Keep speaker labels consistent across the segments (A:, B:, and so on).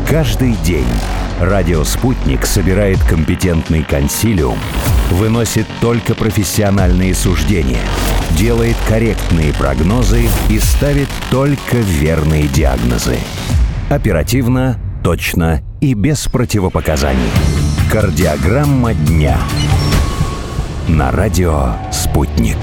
A: Каждый день радио «Спутник» собирает компетентный консилиум, выносит только профессиональные суждения, делает корректные прогнозы и ставит только верные диагнозы. Оперативно, точно и без противопоказаний. Кардиограмма дня. На радио «Спутник».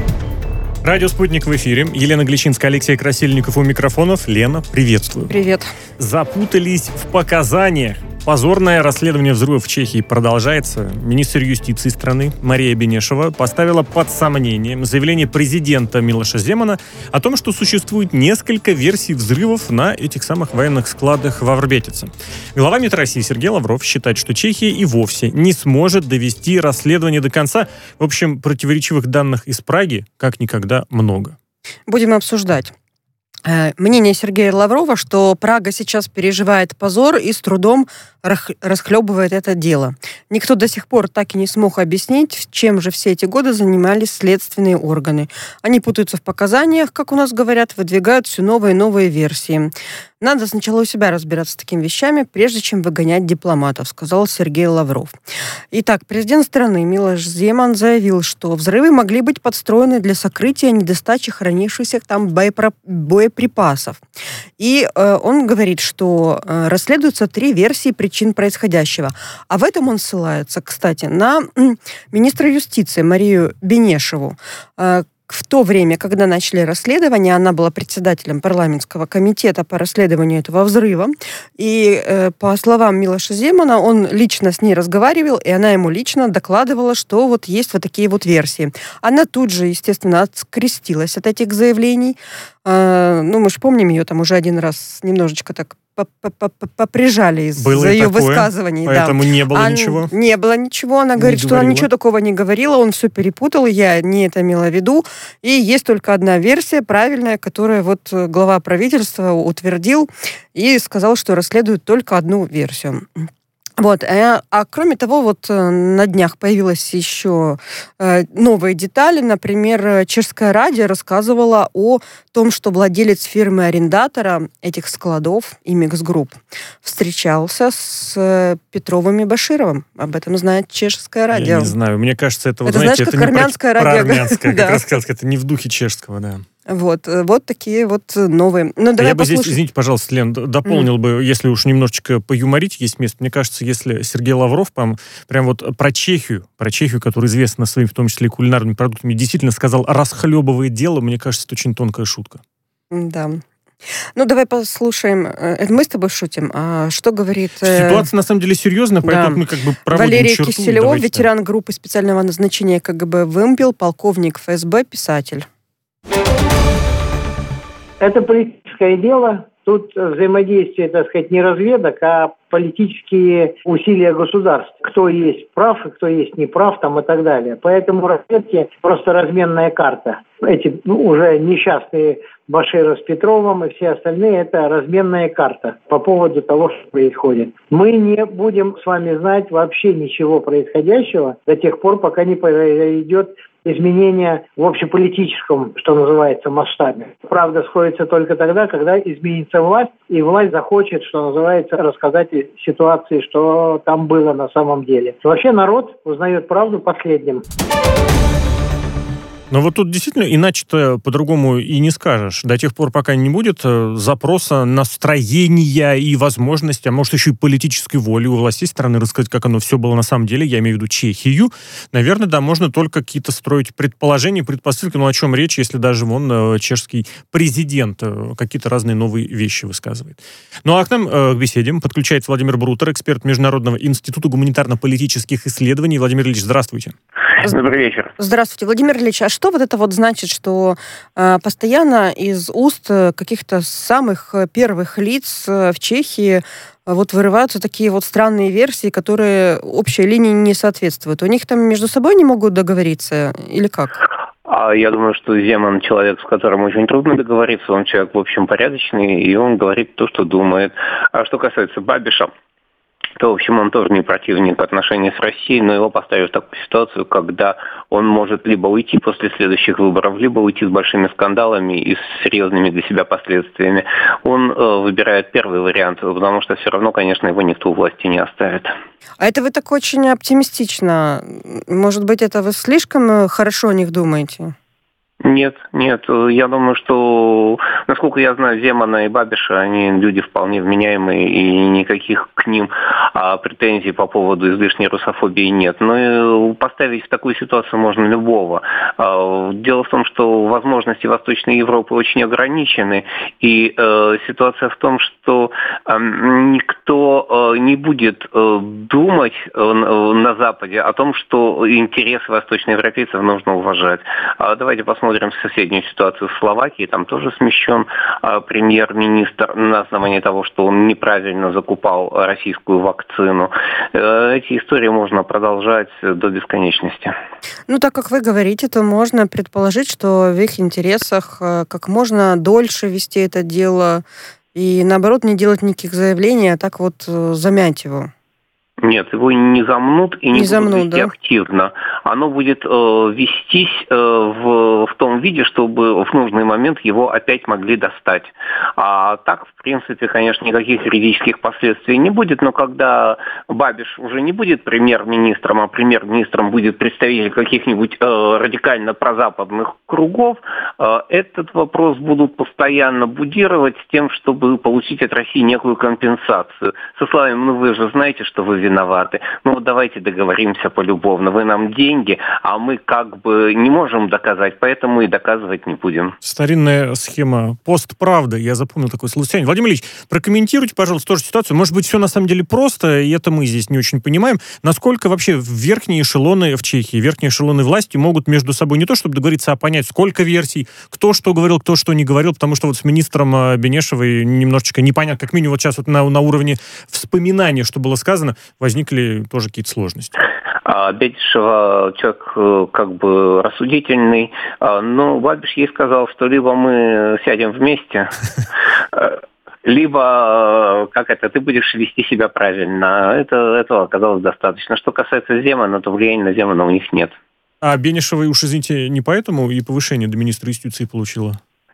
B: Радио «Спутник» в эфире. Елена Гличинская, Алексей Красильников у микрофонов. Лена, приветствую.
C: Привет.
B: Запутались в показаниях. Позорное расследование взрывов в Чехии продолжается. Министр юстиции страны Мария Бенешова поставила под сомнение заявление президента Милоша Земана о том, что существует несколько версий взрывов на этих самых военных складах в Аврбетице. Глава МИД России Сергей Лавров считает, что Чехия и вовсе не сможет довести расследование до конца. В общем, противоречивых данных из Праги как никогда много.
C: Будем обсуждать. Мнение Сергея Лаврова, что Прага сейчас переживает позор и с трудом расхлебывает это дело. Никто до сих пор так и не смог объяснить, чем же все эти годы занимались следственные органы. Они путаются в показаниях, как у нас говорят, выдвигают все новые и новые версии. Надо сначала у себя разбираться с такими вещами, прежде чем выгонять дипломатов, сказал Сергей Лавров. Итак, президент страны Милош Земан заявил, что взрывы могли быть подстроены для сокрытия недостачи хранившихся там боеприпасов. И он говорит, что расследуются 3 версии причин происходящего. А в этом он ссылается, кстати, на министра юстиции Марию Бенешеву. В то время, когда начали расследование, она была председателем парламентского комитета по расследованию этого взрыва. И по словам Милоша Земана, он лично с ней разговаривал, и она ему лично докладывала, что вот есть вот такие вот версии. Она тут же, естественно, открестилась от этих заявлений. Мы же помним ее там уже один раз немножечко так поприжали из-за ее высказываний.
B: Поэтому не было ничего?
C: Не было ничего. Она говорит, что она ничего такого не говорила, он все перепутал, я не это имела в виду. И есть только одна версия правильная, которую вот глава правительства утвердил и сказал, что расследуют только одну версию. Вот. А кроме того, вот на днях появились еще новые детали. Например, Чешское радио рассказывало о том, что владелец фирмы-арендатора этих складов, Имекс Групп, встречался с Петровым и Башировым. Об этом знает Чешское радио.
B: Я не знаю. Мне кажется, это,
C: знаете,
B: знаешь,
C: как
B: это
C: армянское
B: не
C: радио.
B: армянское, как раз сказать, это не в духе чешского, да.
C: Вот такие вот новые. Давай
B: я бы здесь, извините, пожалуйста, Лен, дополнил бы, если уж немножечко поюморить, есть место. Мне кажется, если Сергей Лавров прям вот про Чехию, которая известна своими, в том числе, кулинарными продуктами, действительно сказал, расхлебывает дело, мне кажется, это очень тонкая шутка.
C: Да. Давай послушаем. Это мы с тобой шутим. А что говорит...
B: Ситуация, на самом деле, серьезная, поэтому мы как бы проводим
C: Валерий
B: черту.
C: Киселев, ветеран группы специального назначения КГБ «Вымпел», полковник ФСБ, писатель.
D: Это политическое дело. Тут взаимодействие, так сказать, не разведок, а политические усилия государств. Кто есть прав, и кто есть неправ там и так далее. Поэтому разведки просто разменная карта. Эти уже несчастные Баширов с Петровым и все остальные – это разменная карта по поводу того, что происходит. Мы не будем с вами знать вообще ничего происходящего до тех пор, пока не произойдет изменения в общеполитическом, что называется, масштабе. Правда сходится только тогда, когда изменится власть, и власть захочет, что называется, рассказать ситуации, что там было на самом деле. Вообще народ узнает правду последним.
B: Но вот тут действительно иначе-то по-другому и не скажешь. До тех пор, пока не будет запроса, настроения и возможности, а может еще и политической воли у властей страны рассказать, как оно все было на самом деле, я имею в виду Чехию, наверное, да, можно только какие-то строить предположения, предпосылки, о чем речь, если даже чешский президент какие-то разные новые вещи высказывает. Ну а к нам к беседе подключается Владимир Брутер, эксперт Международного института гуманитарно-политических исследований. Владимир Ильич, здравствуйте.
E: Добрый вечер.
C: Здравствуйте, Владимир Ильич. А что вот это вот значит, что постоянно из уст каких-то самых первых лиц в Чехии вот вырываются такие вот странные версии, которые общей линии не соответствуют? У них там между собой не могут договориться или как?
E: Я думаю, что Земан человек, с которым очень трудно договориться. Он человек, в общем, порядочный, и он говорит то, что думает. А что касается Бабиша, то, в общем, он тоже не противник отношений с Россией, но его поставили в такую ситуацию, когда он может либо уйти после следующих выборов, либо уйти с большими скандалами и с серьезными для себя последствиями. Он выбирает первый вариант, потому что все равно, конечно, его никто у власти не оставит.
C: А это вы так очень оптимистично. Может быть, это вы слишком хорошо о них думаете?
E: Нет. Я думаю, что, насколько я знаю, Земана и Бабиша, они люди вполне вменяемые, и никаких к ним претензий по поводу излишней русофобии нет. Но поставить в такую ситуацию можно любого. Дело в том, что возможности Восточной Европы очень ограничены, и ситуация в том, что никто не будет думать на Западе о том, что интересы восточноевропейцев нужно уважать. Давайте посмотрим соседнюю ситуацию в Словакии. Там тоже смещен премьер-министр на основании того, что он неправильно закупал российскую вакцину. Эти истории можно продолжать до бесконечности.
C: Ну, так как вы говорите, то можно предположить, что в их интересах как можно дольше вести это дело и, наоборот, не делать никаких заявлений, а так вот замять его.
E: Нет, его не замнут и не будут вести
C: да?
E: активно. Оно будет вестись в том виде, чтобы в нужный момент его опять могли достать. А так, в принципе, конечно, никаких юридических последствий не будет, но когда Бабиш уже не будет премьер-министром, а премьер-министром будет представитель каких-нибудь радикально прозападных кругов, этот вопрос будут постоянно будировать с тем, чтобы получить от России некую компенсацию. Со словами, вы же знаете, что вы виноваты. Давайте договоримся полюбовно. Вы нам деньги, а мы как бы не можем доказать, поэтому и доказывать не будем.
B: Старинная схема постправды. Я запомнил такое словосочетание. Владимир Ильич, прокомментируйте, пожалуйста, тоже ситуацию. Может быть, все на самом деле просто, и это мы здесь не очень понимаем. Насколько вообще верхние эшелоны в Чехии, верхние эшелоны власти могут между собой не то чтобы договориться, а понять, сколько версий, кто что говорил, кто что не говорил, потому что вот с министром Бенешевой немножечко непонятно, как минимум вот сейчас вот на уровне вспоминания, что было сказано, возникли тоже какие-то сложности.
E: Бенешева человек как бы рассудительный, но Бабиш ей сказал, что либо мы сядем вместе, либо ты будешь вести себя правильно. Этого оказалось достаточно. Что касается Земана, то влияния на Земана у них нет.
B: А Бенешева, уж извините, не поэтому и повышение до министра юстиции получила?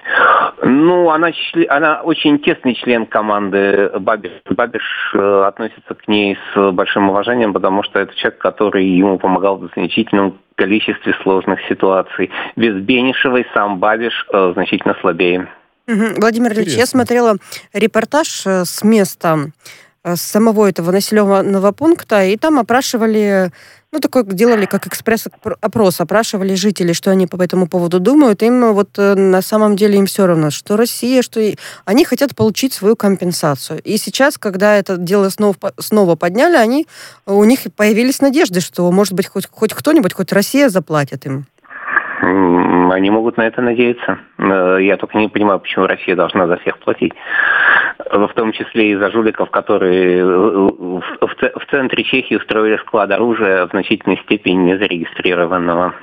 E: Она очень тесный член команды Бабиш. Бабиш относится к ней с большим уважением, потому что это человек, который ему помогал в значительном количестве сложных ситуаций. Без Бенешевой сам Бабиш значительно слабее.
C: Владимир Ильич, я смотрела репортаж с места с самого этого населенного пункта, и там опрашивали, делали как экспресс-опрос, опрашивали жителей, что они по этому поводу думают. Им на самом деле им все равно, что Россия, что они хотят получить свою компенсацию. И сейчас, когда это дело снова подняли, у них появились надежды, что, может быть, хоть кто-нибудь, хоть Россия заплатит им.
E: Они могут на это надеяться. Я только не понимаю, почему Россия должна за всех платить. В том числе и за жуликов, которые в центре Чехии устроили склад оружия в значительной степени незарегистрированного.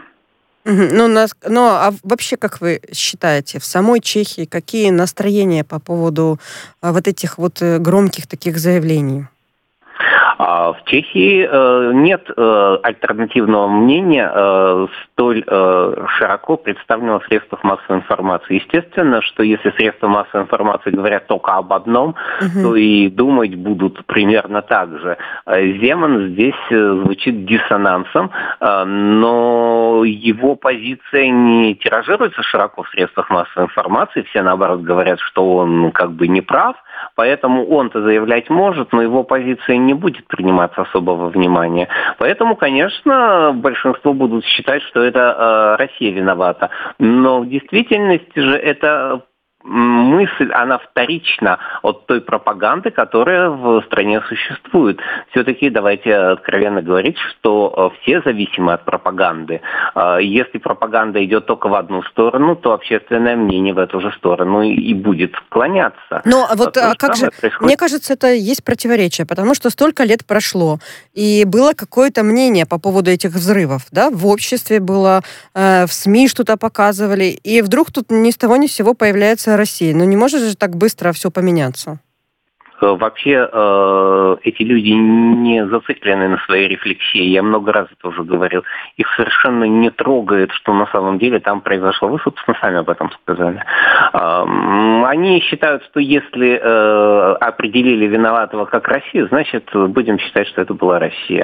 C: А вообще, как вы считаете, в самой Чехии какие настроения по поводу вот этих громких таких заявлений?
E: В Чехии нет альтернативного мнения, столь широко представленного в средствах массовой информации. Естественно, что если средства массовой информации говорят только об одном, то и думать будут примерно так же. Земан здесь звучит диссонансом, но его позиция не тиражируется широко в средствах массовой информации. Все, наоборот, говорят, что он как бы не прав, поэтому он-то заявлять может, но его позиция не будет приниматься особого внимания. Поэтому, конечно, большинство будут считать, что это Россия виновата. Но в действительности же это мысль, она вторична от той пропаганды, которая в стране существует. Все-таки давайте откровенно говорить, что все зависимы от пропаганды. Если пропаганда идет только в одну сторону, то общественное мнение в эту же сторону и будет склоняться.
C: Но как же, мне кажется, это есть противоречие, потому что столько лет прошло, и было какое-то мнение по поводу этих взрывов, да, в обществе было, в СМИ что-то показывали, и вдруг тут ни с того ни с сего появляется Россия. Но не может же так быстро все поменяться?
E: Вообще эти люди не зациклены на своей рефлексии. Я много раз это уже говорил. Их совершенно не трогает, что на самом деле там произошло. Вы, собственно, сами об этом сказали. Они считают, что если определили виноватого как Россию, значит, будем считать, что это была Россия.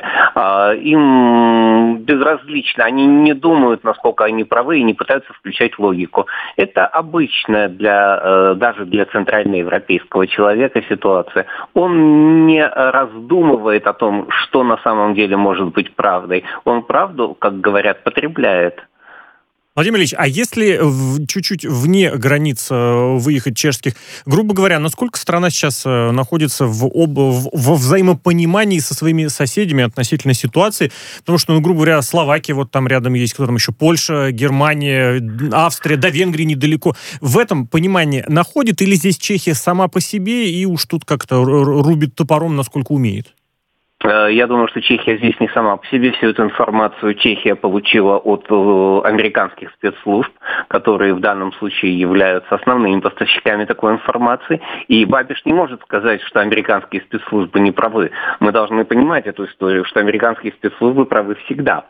E: Им безразлично. Они не думают, насколько они правы, и не пытаются включать логику. Это обычная даже для центральноевропейского человека ситуация. Он не раздумывает о том, что на самом деле может быть правдой. Он правду, как говорят, потребляет.
B: Владимир Ильич, а если чуть-чуть вне границ выехать чешских, грубо говоря, насколько страна сейчас находится во взаимопонимании со своими соседями относительно ситуации? Потому что, грубо говоря, Словакия, вот там рядом есть, кто там еще, Польша, Германия, Австрия, до Венгрии недалеко. В этом понимании находит или здесь Чехия сама по себе и уж тут как-то рубит топором, насколько умеет?
E: Я думаю, что Чехия здесь не сама по себе. Всю эту информацию Чехия получила от американских спецслужб, которые в данном случае являются основными поставщиками такой информации. И Бабиш не может сказать, что американские спецслужбы не правы. Мы должны понимать эту историю, что американские спецслужбы правы всегда.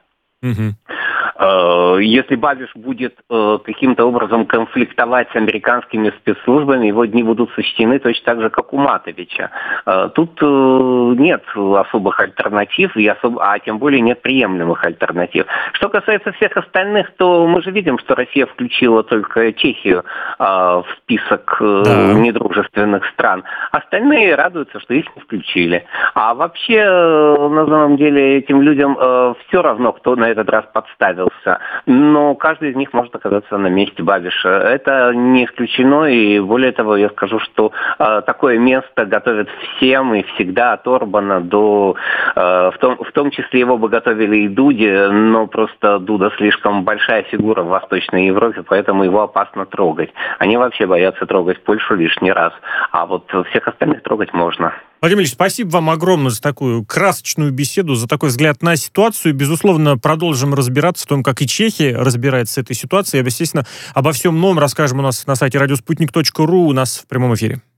E: Если Бабиш будет каким-то образом конфликтовать с американскими спецслужбами, его дни будут сочтены точно так же, как у Матовича. Тут нет особых альтернатив, а тем более нет приемлемых альтернатив. Что касается всех остальных, то мы же видим, что Россия включила только Чехию в список недружественных стран. Остальные радуются, что их не включили. А вообще, на самом деле, этим людям все равно, кто на этот раз подставился. Но каждый из них может оказаться на месте Бабиша. Это не исключено, и более того, я скажу, что такое место готовят всем и всегда от Орбана до... в том числе его бы готовили и Дуде, но просто Дуда слишком большая фигура в Восточной Европе, поэтому его опасно трогать. Они вообще боятся трогать Польшу лишний раз, а вот всех остальных трогать можно.
B: Владимир Ильич, спасибо вам огромное за такую красочную беседу, за такой взгляд на ситуацию. Безусловно, продолжим разбираться в том, как и Чехия разбирается с этой ситуацией. Естественно, обо всем новом расскажем у нас на сайте radiosputnik.ru, у нас в прямом эфире.